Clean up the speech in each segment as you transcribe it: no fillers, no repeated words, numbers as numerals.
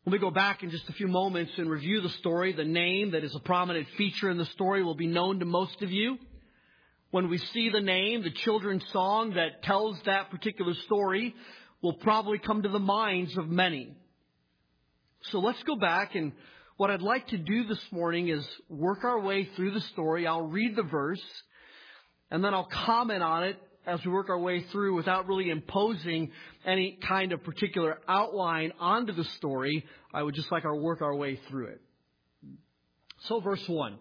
When we go back in just a few moments and review the story, the name that is a prominent feature in the story will be known to most of you. When we see the name, the children's song that tells that particular story will probably come to the minds of many. So let's go back, and what I'd like to do this morning is work our way through the story. I'll read the verse, and then I'll comment on it as we work our way through without really imposing any kind of particular outline onto the story. I would just like to work our way through it. So verse 1.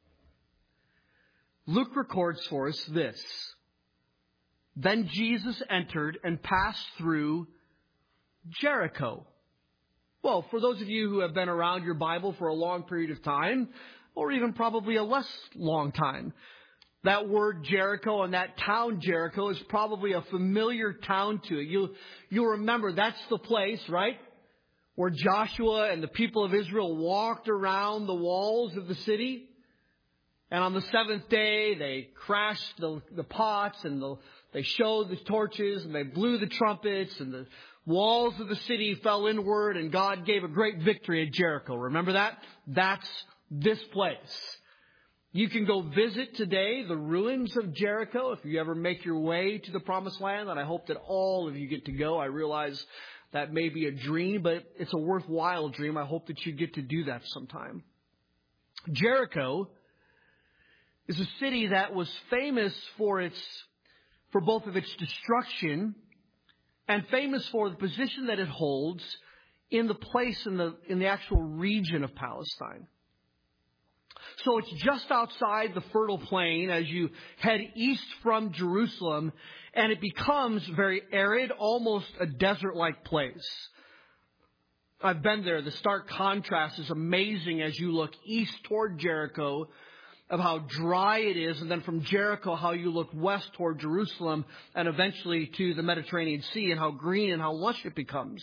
Luke records for us this. Then Jesus entered and passed through Jericho. Well, for those of you who have been around your Bible for a long period of time, or even probably a less long time, that word Jericho and that town Jericho is probably a familiar town to you. You'll remember that's the place, right, where Joshua and the people of Israel walked around the walls of the city. And on the seventh day, they crashed the pots, and they showed the torches, and they blew the trumpets, and the walls of the city fell inward, and God gave a great victory at Jericho. Remember that? That's this place. You can go visit today the ruins of Jericho if you ever make your way to the Promised Land, and I hope that all of you get to go. I realize that may be a dream, but it's a worthwhile dream. I hope that you get to do that sometime. Jericho is a city that was famous for both of its destruction and famous for the position that it holds in the place in the actual region of Palestine. So it's just outside the fertile plain as you head east from Jerusalem, and it becomes very arid, almost a desert-like place. I've been there. The stark contrast is amazing as you look east toward Jericho of how dry it is, and then from Jericho how you look west toward Jerusalem and eventually to the Mediterranean Sea and how green and how lush it becomes.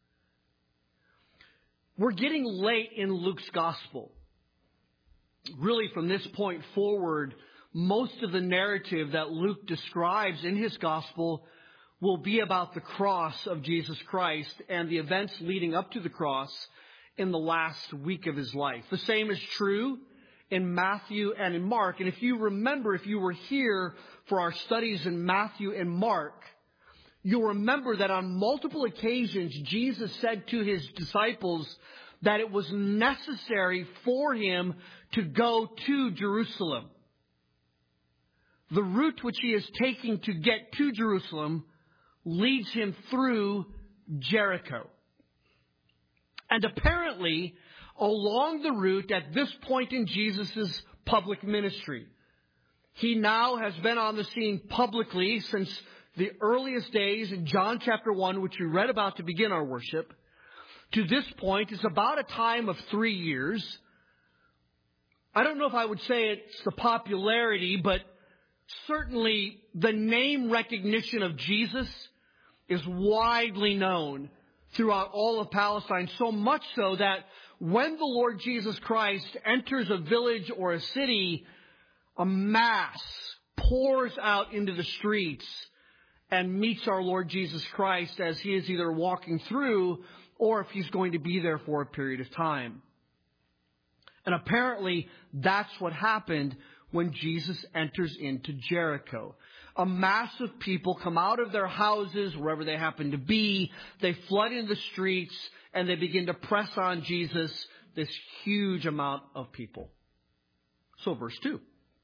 We're getting late in Luke's gospel. Really, from this point forward, most of the narrative that Luke describes in his gospel will be about the cross of Jesus Christ and the events leading up to the cross in the last week of his life. The same is true in Matthew and in Mark. And if you remember, if you were here for our studies in Matthew and Mark, you'll remember that on multiple occasions, Jesus said to his disciples that it was necessary for him to go to Jerusalem. The route which he is taking to get to Jerusalem leads him through Jericho. And apparently, along the route at this point in Jesus' public ministry, he now has been on the scene publicly since the earliest days in John chapter 1, which we read about to begin our worship. To this point, it's about a time of 3 years. I don't know if I would say it's the popularity, but certainly the name recognition of Jesus is widely known throughout all of Palestine, so much so that when the Lord Jesus Christ enters a village or a city, a mass pours out into the streets and meets our Lord Jesus Christ as he is either walking through or if he's going to be there for a period of time. And apparently that's what happened when Jesus enters into Jericho. A mass of people come out of their houses, wherever they happen to be. They flood into the streets and they begin to press on Jesus, this huge amount of people. So verse 2.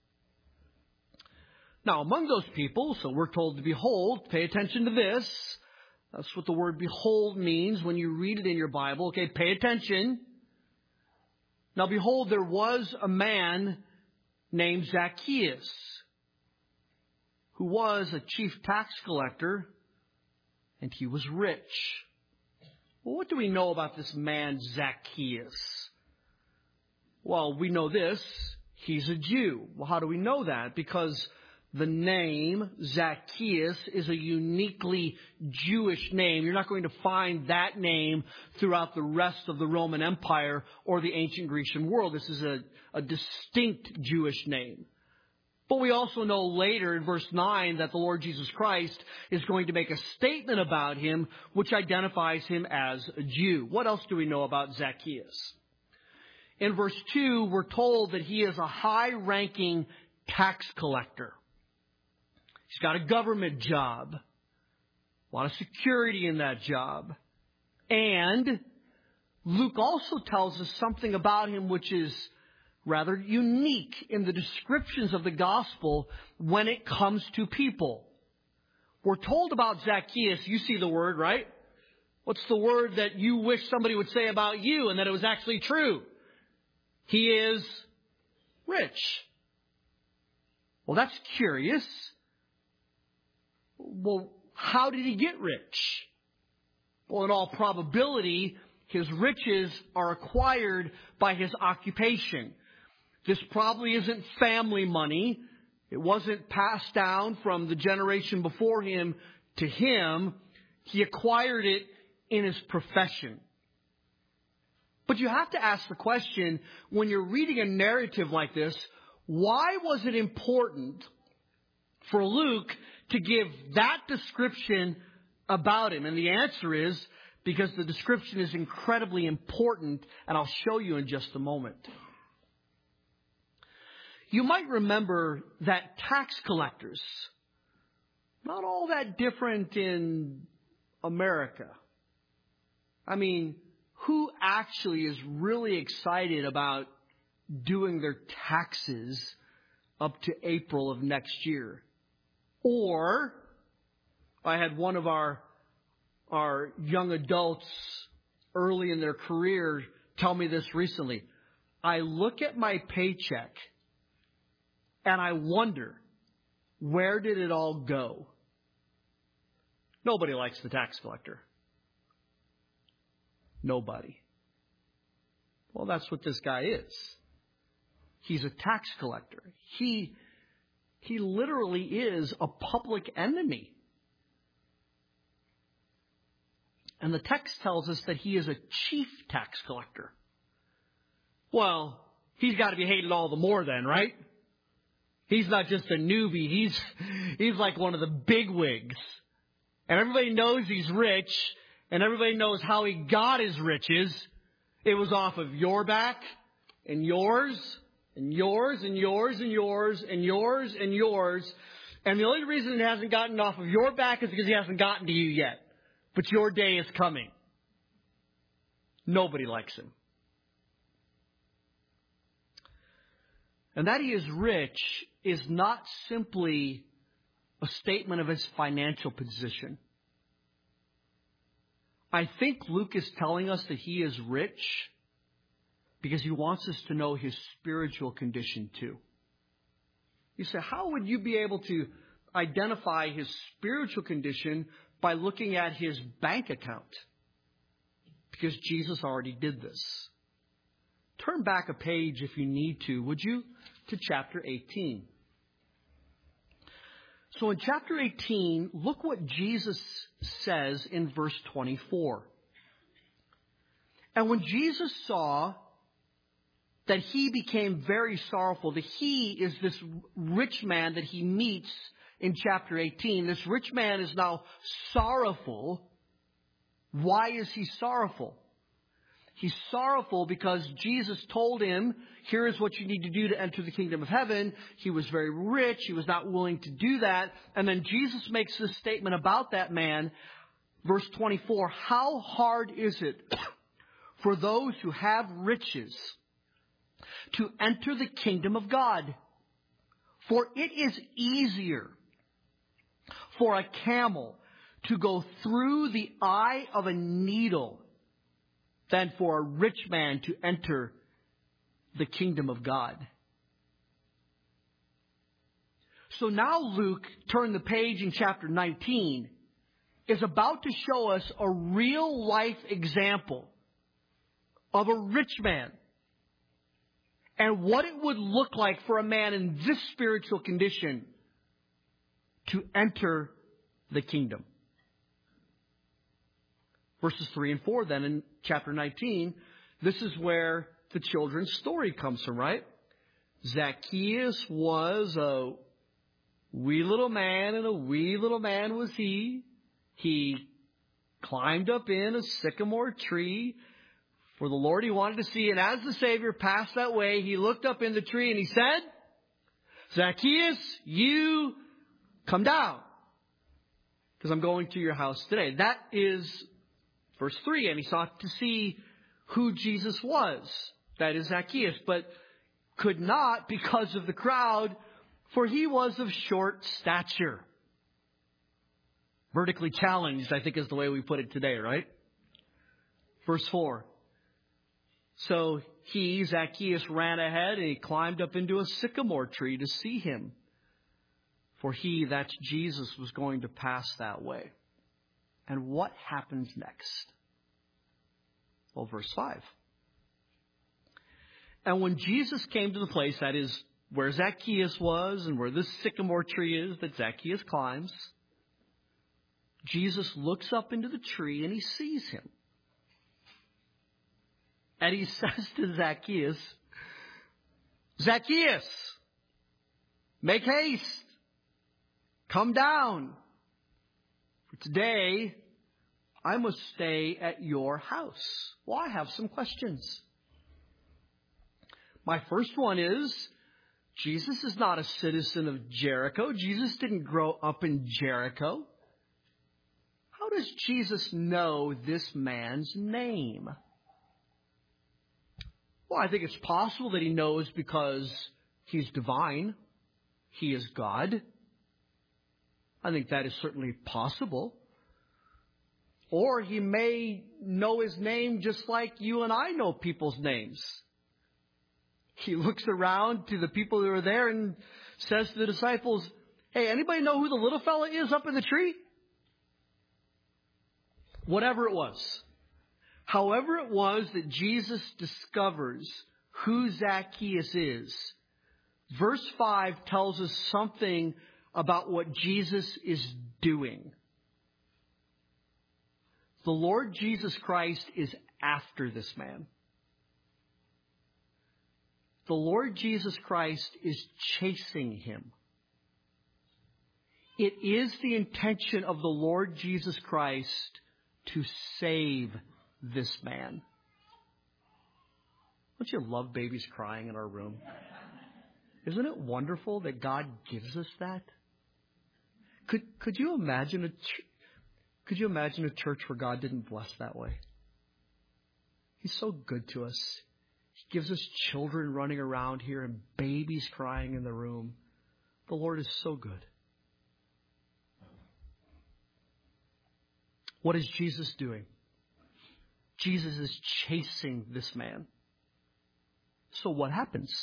Now among those people, so we're told to behold, pay attention to this. That's what the word behold means when you read it in your Bible. Okay, pay attention. Now behold, there was a man named Zacchaeus, who was a chief tax collector, and he was rich. Well, what do we know about this man Zacchaeus? Well, we know this. He's a Jew. Well, how do we know that? Because the name Zacchaeus is a uniquely Jewish name. You're not going to find that name throughout the rest of the Roman Empire or the ancient Grecian world. This is a distinct Jewish name. But we also know later in verse 9 that the Lord Jesus Christ is going to make a statement about him which identifies him as a Jew. What else do we know about Zacchaeus? In verse 2, we're told that he is a high-ranking tax collector. He's got a government job, a lot of security in that job. And Luke also tells us something about him which is rather unique in the descriptions of the gospel when it comes to people. We're told about Zacchaeus, you see the word, right? What's the word that you wish somebody would say about you and that it was actually true? He is rich. Well, that's curious. Well, how did he get rich? Well, in all probability, his riches are acquired by his occupation. This probably isn't family money. It wasn't passed down from the generation before him to him. He acquired it in his profession. But you have to ask the question, when you're reading a narrative like this, why was it important for Luke to give that description about him? And the answer is because the description is incredibly important, and I'll show you in just a moment. You might remember that tax collectors, not all that different in America. I mean, who actually is really excited about doing their taxes up to April of next year? Or, I had one of our young adults early in their career tell me this recently. I look at my paycheck and I wonder, where did it all go? Nobody likes the tax collector. Nobody. Well, that's what this guy is. He's a tax collector. He literally is a public enemy. And the text tells us that he is a chief tax collector. Well, he's got to be hated all the more then, right? He's not just a newbie. He's like one of the bigwigs. And everybody knows he's rich. And everybody knows how he got his riches. It was off of your back and yours and yours and yours and yours and yours and yours. And the only reason it hasn't gotten off of your back is because he hasn't gotten to you yet. But your day is coming. Nobody likes him. And that he is rich is not simply a statement of his financial position. I think Luke is telling us that he is rich because he wants us to know his spiritual condition too. You say, how would you be able to identify his spiritual condition by looking at his bank account? Because Jesus already did this. Turn back a page if you need to, would you, to chapter 18. So in chapter 18, look what Jesus says in verse 24. And when Jesus saw that he became very sorrowful, that he is this rich man that he meets in chapter 18. This rich man is now sorrowful. Why is he sorrowful? He's sorrowful because Jesus told him, here is what you need to do to enter the kingdom of heaven. He was very rich. He was not willing to do that. And then Jesus makes this statement about that man. Verse 24, how hard is it for those who have riches to enter the kingdom of God? For it is easier for a camel to go through the eye of a needle than for a rich man to enter the kingdom of God. So now Luke, turn the page in chapter 19, is about to show us a real life example of a rich man and what it would look like for a man in this spiritual condition to enter the kingdom. Verses 3 and 4 then in chapter 19, this is where the children's story comes from, right? Zacchaeus was a wee little man, and a wee little man was he. He climbed up in a sycamore tree for the Lord he wanted to see. And as the Savior passed that way, he looked up in the tree and he said, Zacchaeus, you come down, because I'm going to your house today. That is verse 3. And he sought to see who Jesus was. That is Zacchaeus. But could not because of the crowd, for he was of short stature. Vertically challenged, I think is the way we put it today, right? Verse 4. So he, Zacchaeus, ran ahead and he climbed up into a sycamore tree to see him. For he, that's Jesus, was going to pass that way. And what happens next? Well, verse 5. And when Jesus came to the place, that is where Zacchaeus was and where this sycamore tree is that Zacchaeus climbs, Jesus looks up into the tree and he sees him. And he says to Zacchaeus, Zacchaeus, make haste. Come down. For today, I must stay at your house. Well, I have some questions. My first one is, Jesus is not a citizen of Jericho. Jesus didn't grow up in Jericho. How does Jesus know this man's name? Well, I think it's possible that he knows because he's divine. He is God. I think that is certainly possible. Or he may know his name just like you and I know people's names. He looks around to the people who are there and says to the disciples, hey, anybody know who the little fella is up in the tree? Whatever it was. However it was that Jesus discovers who Zacchaeus is, verse 5 tells us something about what Jesus is doing. The Lord Jesus Christ is after this man. The Lord Jesus Christ is chasing him. It is the intention of the Lord Jesus Christ to save this man. Don't you love babies crying in our room? Isn't it wonderful that God gives us that? Could you imagine a church where God didn't bless that way? He's so good to us. He gives us children running around here and babies crying in the room. The Lord is so good. What is Jesus doing? Jesus is chasing this man. So what happens?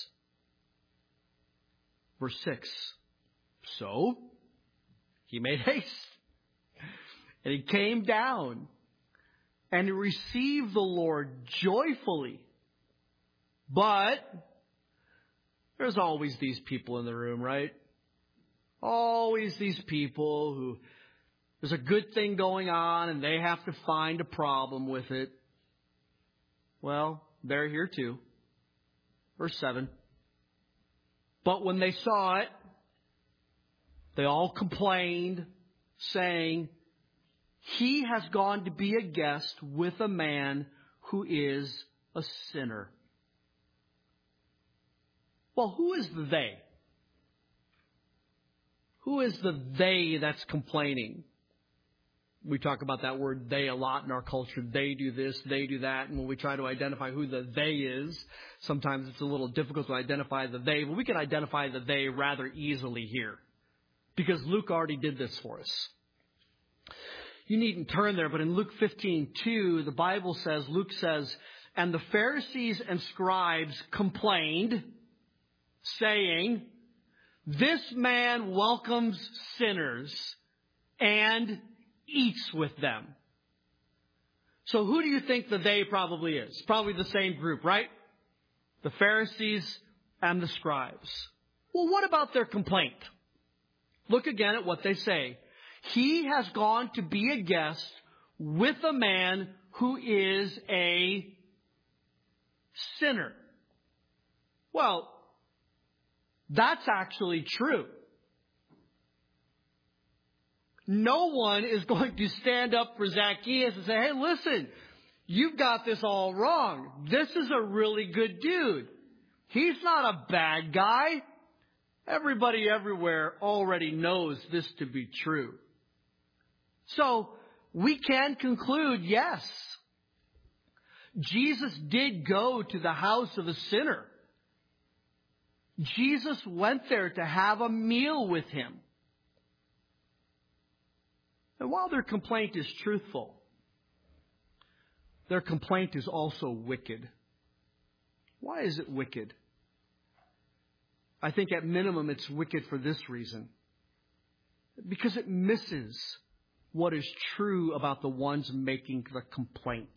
Verse 6. So he made haste. And he came down and he received the Lord joyfully. But there's always these people in the room, right? Always these people who there's a good thing going on and they have to find a problem with it. Well, they're here too. Verse 7. But when they saw it, they all complained, saying, he has gone to be a guest with a man who is a sinner. Well, who is the they? Who is the they that's complaining? We talk about that word they a lot in our culture. They do this, they do that. And when we try to identify who the they is, sometimes it's a little difficult to identify the they. But we can identify the they rather easily here, because Luke already did this for us. You needn't turn there, but in Luke 15:2, the Bible says, Luke says, and the Pharisees and scribes complained, saying, this man welcomes sinners and eats with them. So who do you think the they probably is? Probably the same group, right? The Pharisees and the scribes. Well, what about their complaint? Look again at what they say. He has gone to be a guest with a man who is a sinner. Well, That's actually true. No one is going to stand up for Zacchaeus and say, hey, listen, you've got this all wrong. This is a really good dude. He's not a bad guy. Everybody everywhere already knows this to be true. So we can conclude, yes, Jesus did go to the house of a sinner. Jesus went there to have a meal with him. And while their complaint is truthful, their complaint is also wicked. Why is it wicked? I think at minimum it's wicked for this reason. Because it misses what is true about the ones making the complaint.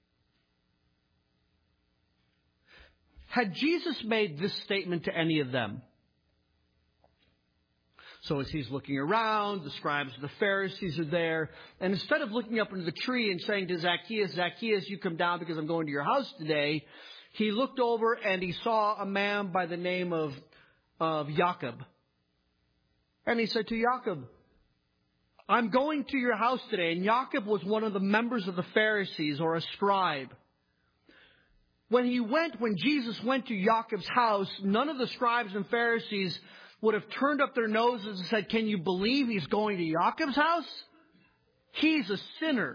Had Jesus made this statement to any of them? So as he's looking around, the scribes and the Pharisees are there. And instead of looking up into the tree and saying to Zacchaeus, Zacchaeus, you come down because I'm going to your house today, he looked over and he saw a man by the name of Jacob. And he said to Jacob, I'm going to your house today. And Jacob was one of the members of the Pharisees, or a scribe. When Jesus went to Jacob's house, none of the scribes and Pharisees would have turned up their noses and said, can you believe he's going to Jacob's house? He's a sinner.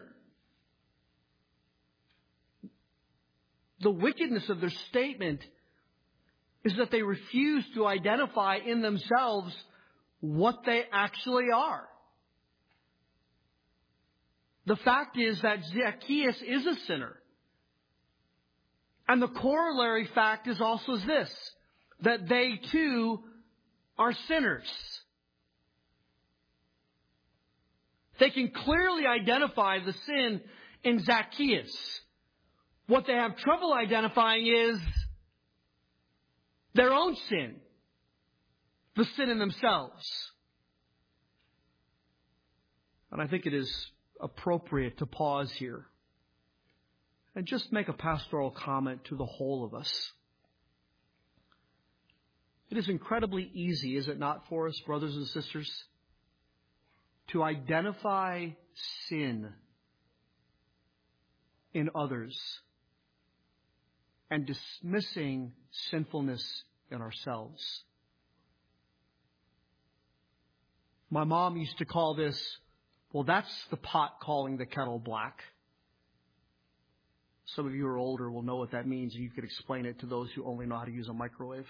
The wickedness of their statement is that they refuse to identify in themselves what they actually are. The fact is that Zacchaeus is a sinner. And the corollary fact is also this, that they too are sinners. They can clearly identify the sin in Zacchaeus. What they have trouble identifying is their own sin, the sin in themselves. And I think it is appropriate to pause here and just make a pastoral comment to the whole of us. It is incredibly easy, is it not, for us, brothers and sisters, to identify sin in others and dismissing sinfulness in ourselves. My mom used to call this, well, that's the pot calling the kettle black. Some of you who are older will know what that means, and you could explain it to those who only know how to use a microwave.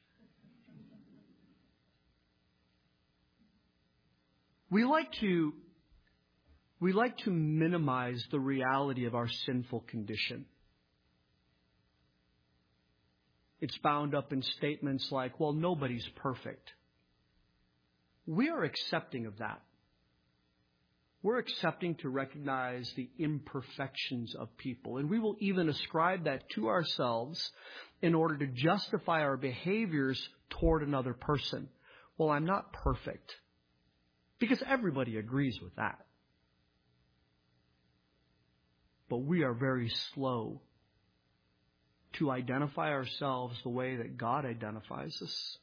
We like to minimize the reality of our sinful condition. It's bound up in statements like, well, nobody's perfect. We are accepting of that. We're accepting to recognize the imperfections of people. And we will even ascribe that to ourselves in order to justify our behaviors toward another person. Well, I'm not perfect. Because everybody agrees with that. But we are very slow to identify ourselves the way that God identifies us,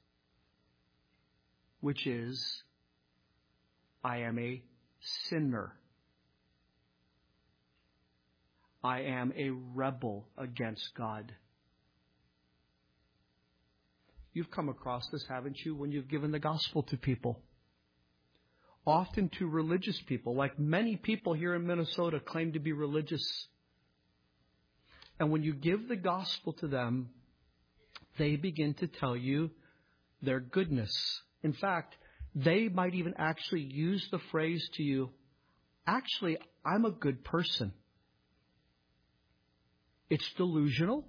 which is, I am a sinner. I am a rebel against God. You've come across this, haven't you, when you've given the gospel to people? Often to religious people, like many people here in Minnesota claim to be religious. And when you give the gospel to them, they begin to tell you their goodness. In fact, they might even actually use the phrase to you, actually, I'm a good person. It's delusional.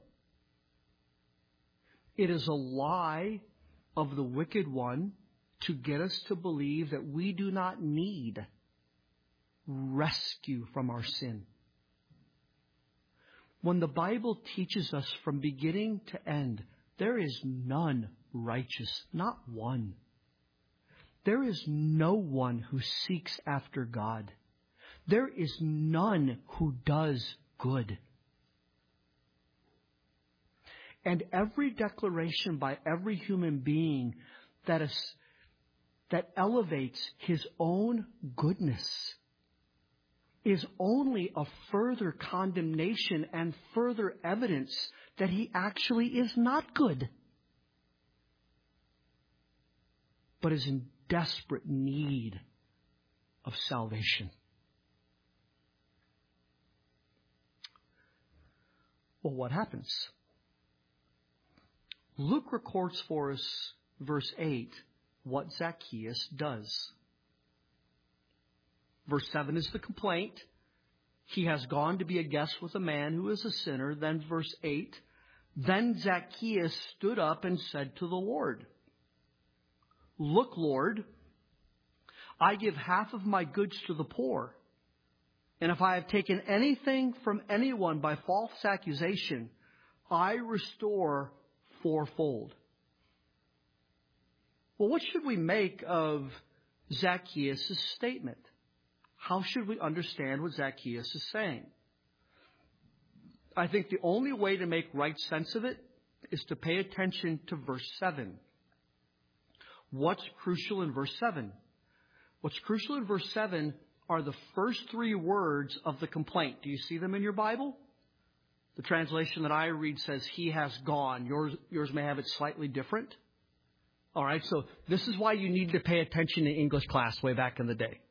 It is a lie of the wicked one to get us to believe that we do not need rescue from our sin. When the Bible teaches us from beginning to end, there is none righteous, not one. There is no one who seeks after God. There is none who does good. And every declaration by every human being that elevates his own goodness is only a further condemnation and further evidence that he actually is not good, but is in desperate need of salvation. Well, what happens? Luke records for us, verse 8, what Zacchaeus does. Verse 7 is the complaint. He has gone to be a guest with a man who is a sinner. Then verse 8, then Zacchaeus stood up and said to the Lord, "Look, Lord, I give half of my goods to the poor. And if I have taken anything from anyone by false accusation, I restore fourfold." Well, what should we make of Zacchaeus' statement? How should we understand what Zacchaeus is saying? I think the only way to make right sense of it is to pay attention to verse 7. What's crucial in verse 7? What's crucial in verse 7 are the first three words of the complaint. Do you see them in your Bible? The translation that I read says, "He has gone." Yours may have it slightly different. All right, so this is why you need to pay attention in English class way back in the day.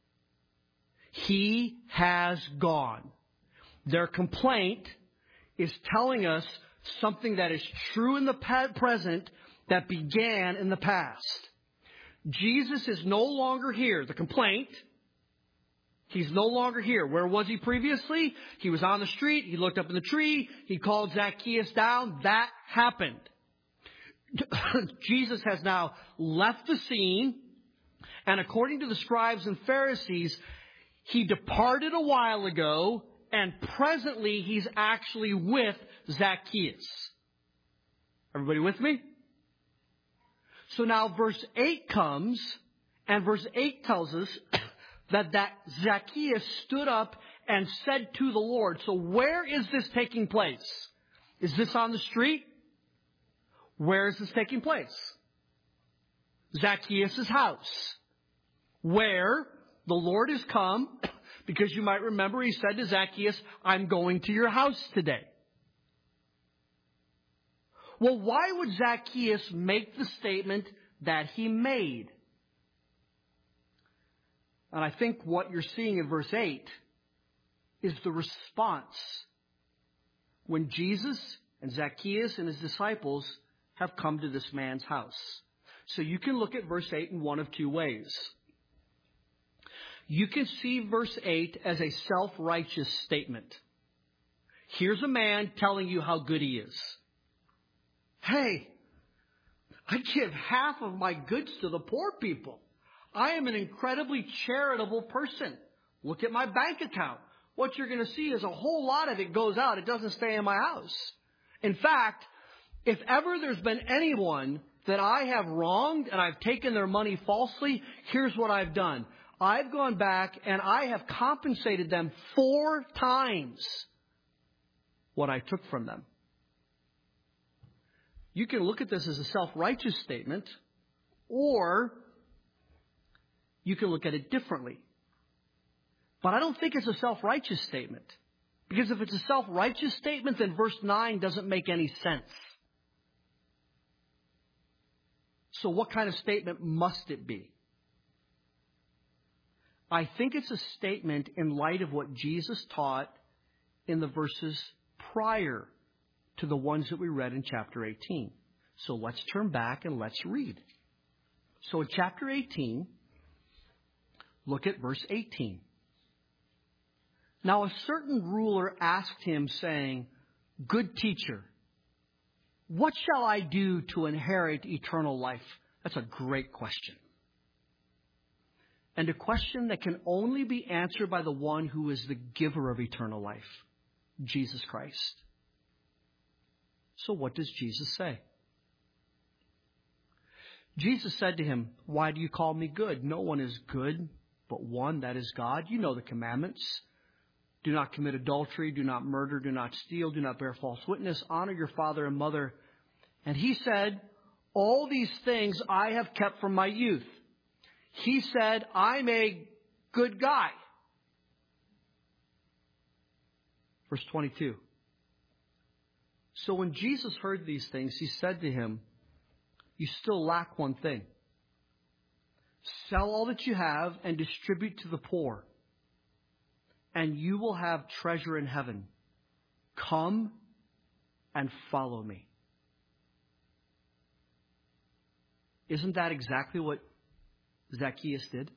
He has gone. Their complaint is telling us something that is true in the present that began in the past. Jesus is no longer here. The complaint, he's no longer here. Where was he previously? He was on the street. He looked up in the tree. He called Zacchaeus down. That happened. Jesus has now left the scene. And according to the scribes and Pharisees, he departed a while ago, and presently he's actually with Zacchaeus. Everybody with me? So now verse 8 comes, and verse 8 tells us that Zacchaeus stood up and said to the Lord. So where is this taking place? Is this on the street? Where is this taking place? Zacchaeus' house, where the Lord has come, because you might remember he said to Zacchaeus, "I'm going to your house today." Well, why would Zacchaeus make the statement that he made? And I think what you're seeing in verse 8 is the response when Jesus and Zacchaeus and his disciples have come to this man's house. So you can look at verse 8 in one of two ways. You can see verse 8 as a self-righteous statement. Here's a man telling you how good he is. "Hey, I give half of my goods to the poor people. I am an incredibly charitable person. Look at my bank account. What you're going to see is a whole lot of it goes out. It doesn't stay in my house. In fact, if ever there's been anyone that I have wronged and I've taken their money falsely, here's what I've done. I've gone back and I have compensated them 4 times what I took from them." You can look at this as a self-righteous statement, or you can look at it differently. But I don't think it's a self-righteous statement. Because if it's a self-righteous statement, then verse 9 doesn't make any sense. So what kind of statement must it be? I think it's a statement in light of what Jesus taught in the verses prior to the ones that we read in chapter 18. So let's turn back and let's read. So in chapter 18, look at verse 18. "Now a certain ruler asked him, saying, 'Good teacher, what shall I do to inherit eternal life?'" That's a great question. And a question that can only be answered by the one who is the giver of eternal life, Jesus Christ. So what does Jesus say? Jesus said to him, "Why do you call me good? No one is good but one, that is God. You know the commandments. Do not commit adultery, do not murder, do not steal, do not bear false witness, honor your father and mother." And he said, All these things I have kept from my youth. He said, I'm a good guy. Verse 22. So when Jesus heard these things, he said to him, you still lack one thing. Sell all that you have and distribute to the poor, and you will have treasure in heaven. Come and follow me. Isn't that exactly what Zacchaeus did?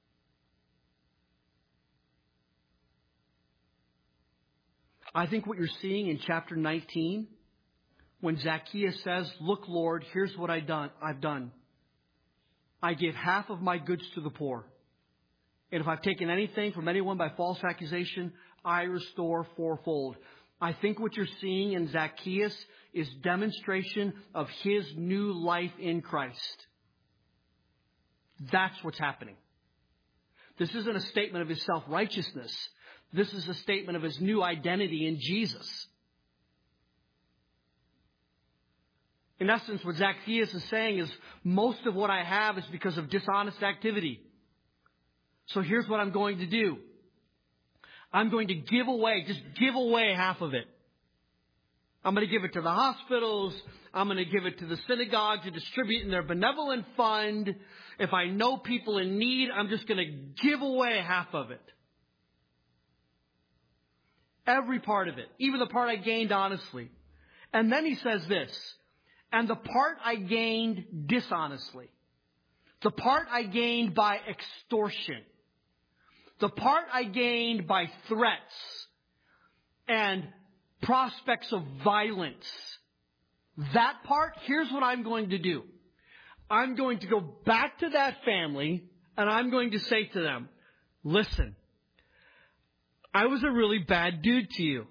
I think what you're seeing in chapter 19, when Zacchaeus says, look, Lord, here's what I've done. I gave half of my goods to the poor. And if I've taken anything from anyone by false accusation, I restore fourfold. I think what you're seeing in Zacchaeus is demonstration of his new life in Christ. That's what's happening. This isn't a statement of his self-righteousness. This is a statement of his new identity in Jesus. In essence, what Zacchaeus is saying is, most of what I have is because of dishonest activity. So here's what I'm going to do. I'm going to give away half of it. I'm going to give it to the hospitals. I'm going to give it to the synagogue to distribute in their benevolent fund. If I know people in need, I'm just going to give away half of it. Every part of it. Even the part I gained honestly. And then he says this. And the part I gained dishonestly. The part I gained by extortion. The part I gained by threats and prospects of violence. That part, here's what I'm going to do. I'm going to go back to that family and I'm going to say to them, listen, I was a really bad dude to you.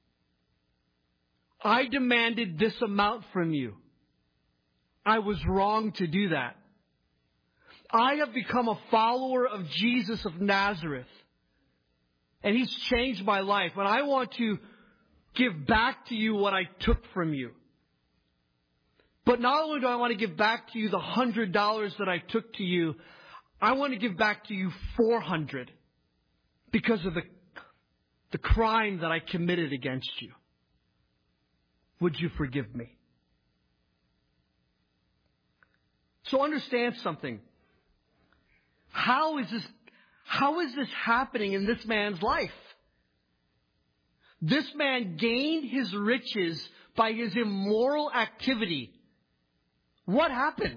I demanded this amount from you. I was wrong to do that. I have become a follower of Jesus of Nazareth. And He's changed my life. And I want to give back to you what I took from you. But not only do I want to give back to you the $100 that I took to you, I want to give back to you $400 because of the crime that I committed against you. Would you forgive me? So understand something. How is this happening in this man's life? This man gained his riches by his immoral activity. What happened?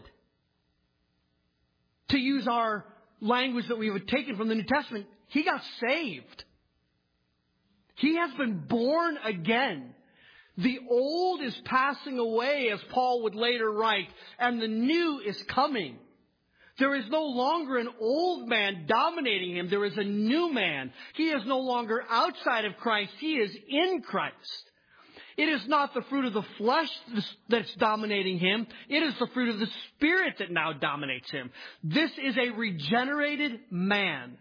To use our language that we have taken from the New Testament, he got saved. He has been born again. The old is passing away, as Paul would later write, and the new is coming. There is no longer an old man dominating him. There is a new man. He is no longer outside of Christ. He is in Christ. It is not the fruit of the flesh that's dominating him. It is the fruit of the Spirit that now dominates him. This is a regenerated man.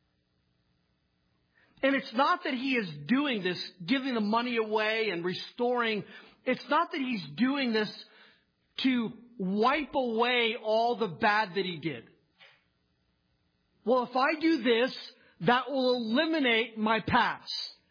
And it's not that he is doing this, giving the money away and restoring. It's not that he's doing this to wipe away all the bad that he did. Well, if I do this, that will eliminate my past.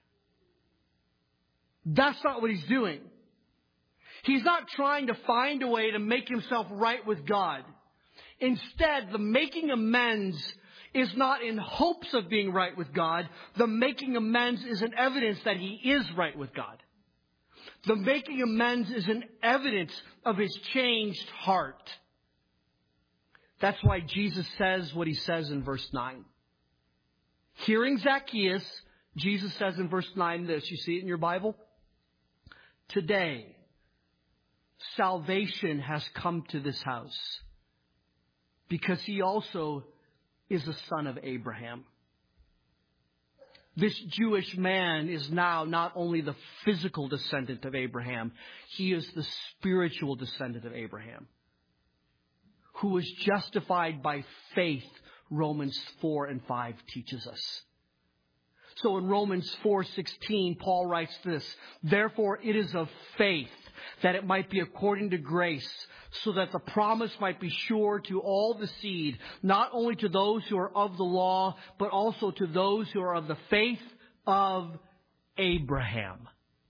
That's not what he's doing. He's not trying to find a way to make himself right with God. Instead, the making amends is not in hopes of being right with God. The making amends is an evidence that he is right with God. The making amends is an evidence of his changed heart. That's why Jesus says what he says in verse 9. Hearing Zacchaeus, Jesus says in verse 9 this. You see it in your Bible? Today, salvation has come to this house because he also is a son of Abraham. This Jewish man is now not only the physical descendant of Abraham, he is the spiritual descendant of Abraham, who was justified by faith, Romans 4 and 5 teaches us. So in Romans 4:16, Paul writes this, therefore it is of faith, that it might be according to grace, so that the promise might be sure to all the seed, not only to those who are of the law, but also to those who are of the faith of Abraham.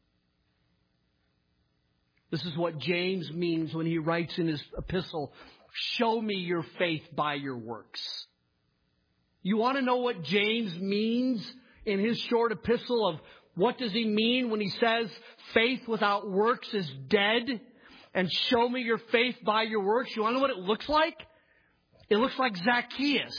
This is what James means when he writes in his epistle, show me your faith by your works. You want to know what James means in his short epistle of what does he mean when he says faith without works is dead? And show me your faith by your works. You want to know what it looks like? It looks like Zacchaeus,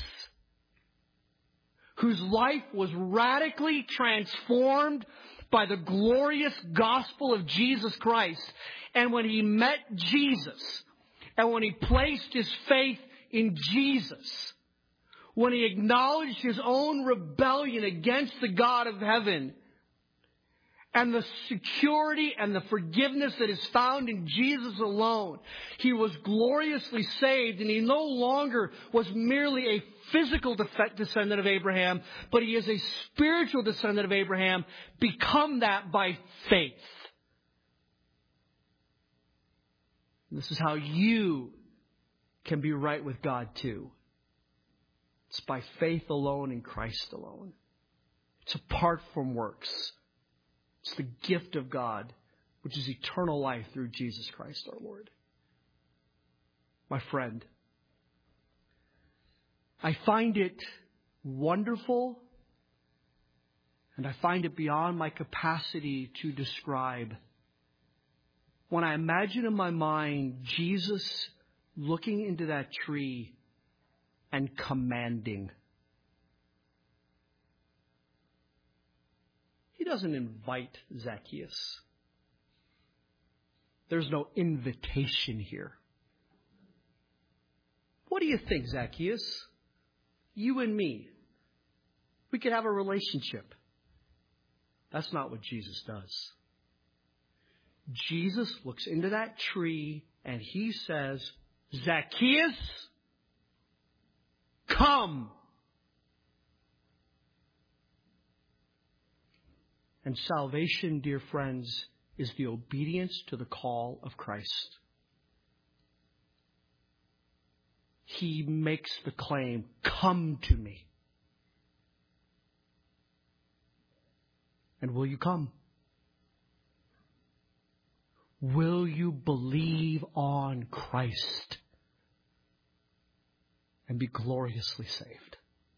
whose life was radically transformed by the glorious gospel of Jesus Christ. And when he met Jesus, and when he placed his faith in Jesus, when he acknowledged his own rebellion against the God of heaven, and the security and the forgiveness that is found in Jesus alone, he was gloriously saved, and he no longer was merely a physical descendant of Abraham, but he is a spiritual descendant of Abraham, become that by faith. And this is how you can be right with God too. It's by faith alone in Christ alone. It's apart from works. It's the gift of God, which is eternal life through Jesus Christ our Lord. My friend, I find it wonderful, and I find it beyond my capacity to describe. When I imagine in my mind Jesus looking into that tree and commanding. He doesn't invite Zacchaeus. There's no invitation here. What do you think, Zacchaeus? You and me, we could have a relationship. That's not what Jesus does. Jesus looks into that tree and he says, Zacchaeus, come. And salvation, dear friends, is the obedience to the call of Christ. He makes the claim, come to me. And will you come? Will you believe on Christ and be gloriously saved?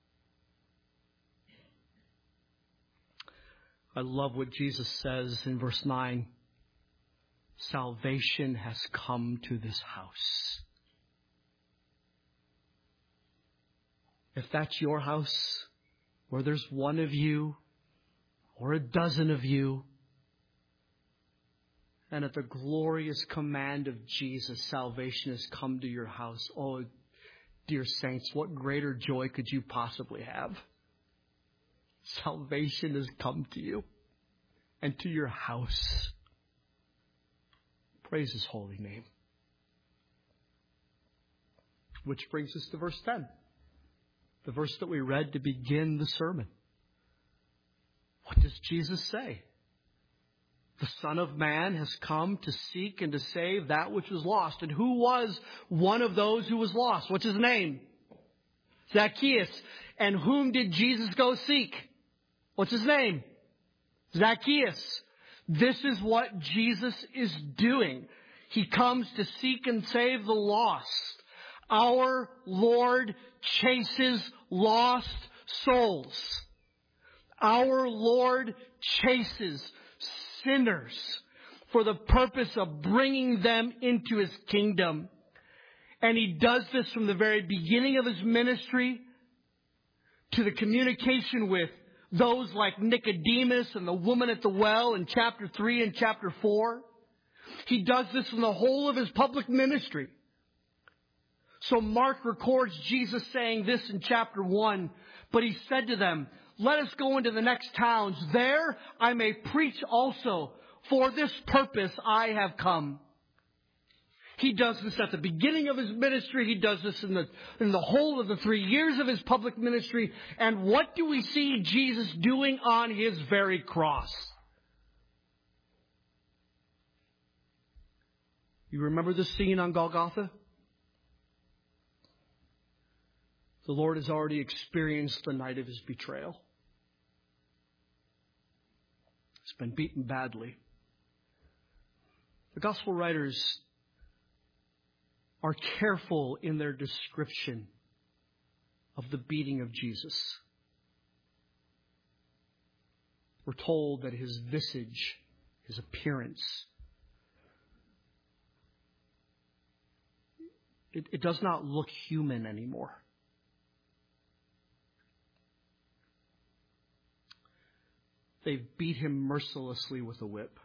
I love what Jesus says in verse 9. Salvation has come to this house. If that's your house, where there's one of you or a dozen of you, and at the glorious command of Jesus, salvation has come to your house. Oh, dear saints, what greater joy could you possibly have? Salvation has come to you and to your house. Praise His holy name. Which brings us to verse 10. The verse that we read to begin the sermon. What does Jesus say? The Son of Man has come to seek and to save that which was lost. And who was one of those who was lost? What's his name? Zacchaeus. And whom did Jesus go seek? What's his name? Zacchaeus. This is what Jesus is doing. He comes to seek and save the lost. Our Lord chases lost souls. Our Lord chases sinners for the purpose of bringing them into His kingdom. And He does this from the very beginning of His ministry to the communication with those like Nicodemus and the woman at the well in chapter 3 and chapter 4. He does this in the whole of His public ministry. So Mark records Jesus saying this in chapter 1. But He said to them, let us go into the next towns. There I may preach also. For this purpose I have come. He does this at the beginning of His ministry. He does this in the whole of the 3 years of His public ministry. And what do we see Jesus doing on His very cross? You remember the scene on Golgotha? The Lord has already experienced the night of his betrayal. He's been beaten badly. The gospel writers are careful in their description of the beating of Jesus. We're told that his visage, his appearance, it does not look human anymore. They've beat him mercilessly with a whip.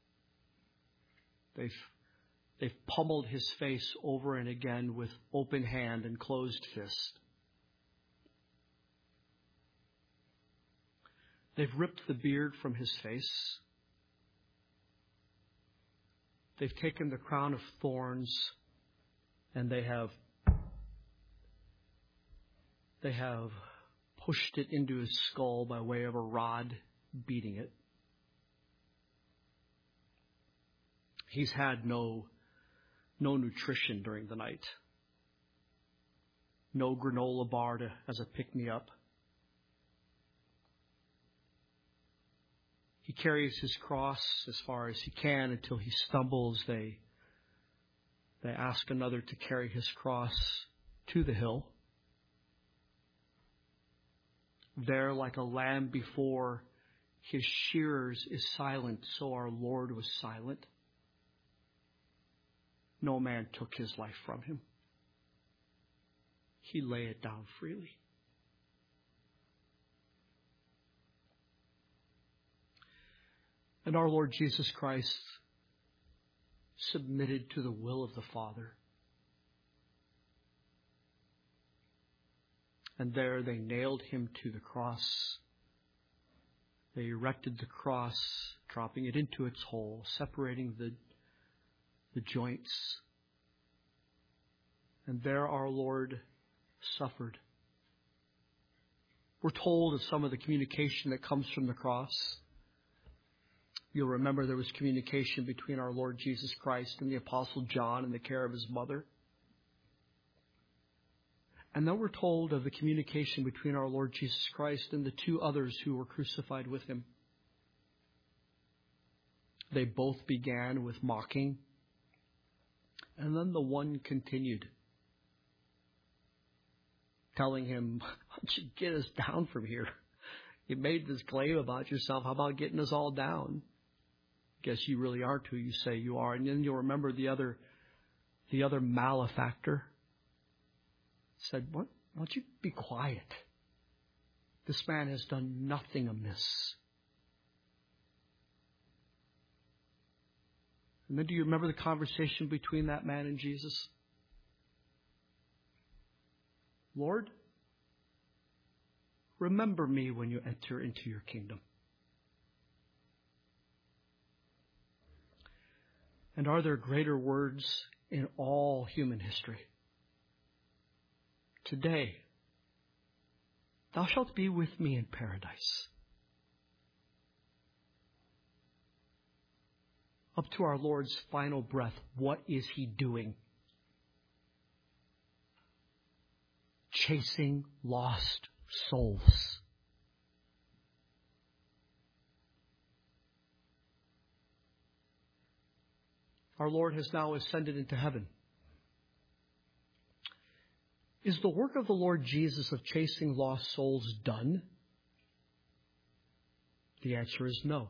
They've pummeled his face over and again with open hand and closed fist. They've ripped the beard from his face. They've taken the crown of thorns and they have pushed it into his skull by way of a rod, beating it. He's had no nutrition during the night. No granola bar as a pick-me-up. He carries his cross as far as he can until he stumbles. They ask another to carry his cross to the hill. There, like a lamb before his shearers is silent, so our Lord was silent. No man took his life from him. He lay it down freely. And our Lord Jesus Christ submitted to the will of the Father. And there they nailed him to the cross. They erected the cross, dropping it into its hole, separating the joints. And there our Lord suffered. We're told of some of the communication that comes from the cross. You'll remember there was communication between our Lord Jesus Christ and the Apostle John in the care of his mother. And then we're told of the communication between our Lord Jesus Christ and the two others who were crucified with him. They both began with mocking, and then the one continued, telling him, "Why don't you get us down from here? You made this claim about yourself. How about getting us all down? Guess you really aren't who you say you are." And then you'll remember the other malefactor said, "Why don't you be quiet? This man has done nothing amiss." And then do you remember the conversation between that man and Jesus? "Lord, remember me when you enter into your kingdom." And are there greater words in all human history? "Today, thou shalt be with me in paradise." Up to our Lord's final breath, what is he doing? Chasing lost souls. Our Lord has now ascended into heaven. Is the work of the Lord Jesus of chasing lost souls done? The answer is no.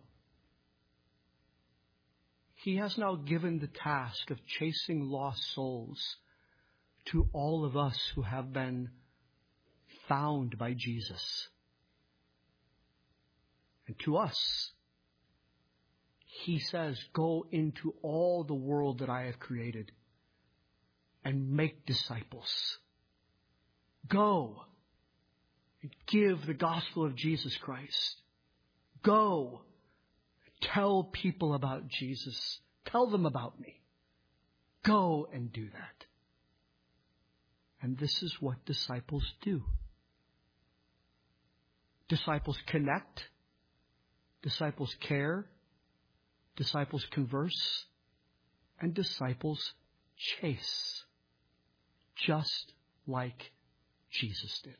He has now given the task of chasing lost souls to all of us who have been found by Jesus. And to us, he says, "Go into all the world that I have created and make disciples." Go and give the gospel of Jesus Christ. Go, tell people about Jesus. Tell them about me. Go and do that. And this is what disciples do. Disciples connect. Disciples care. Disciples converse. and disciples chase, just like Jesus did.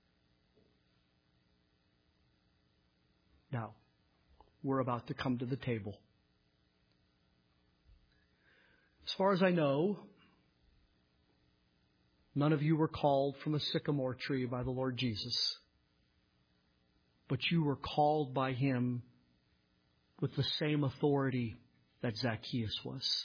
Now, we're about to come to the table. As far as I know, none of you were called from a sycamore tree by the Lord Jesus, but you were called by Him with the same authority that Zacchaeus was.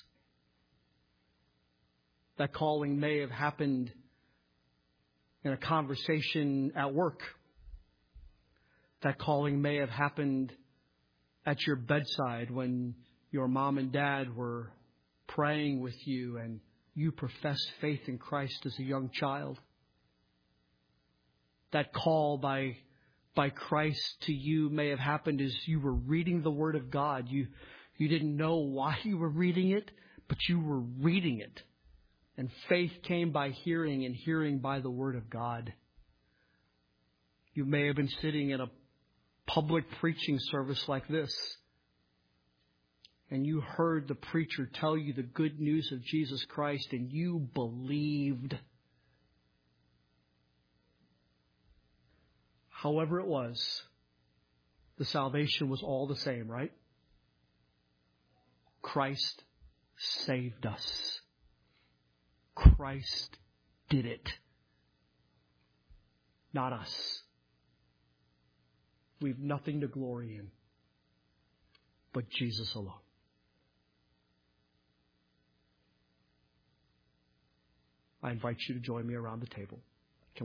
That calling may have happened in a conversation at work. That calling may have happened at your bedside when your mom and dad were praying with you and you professed faith in Christ as a young child. That call by Christ to you may have happened as you were reading the Word of God. You didn't know why you were reading it, but you were reading it. And faith came by hearing, and hearing by the Word of God. You may have been sitting in a public preaching service like this, and you heard the preacher tell you the good news of Jesus Christ, and you believed. However it was, the salvation was all the same, right? Christ saved us. Christ did it. Not us. We've nothing to glory in but Jesus alone. I invite you to join me around the table.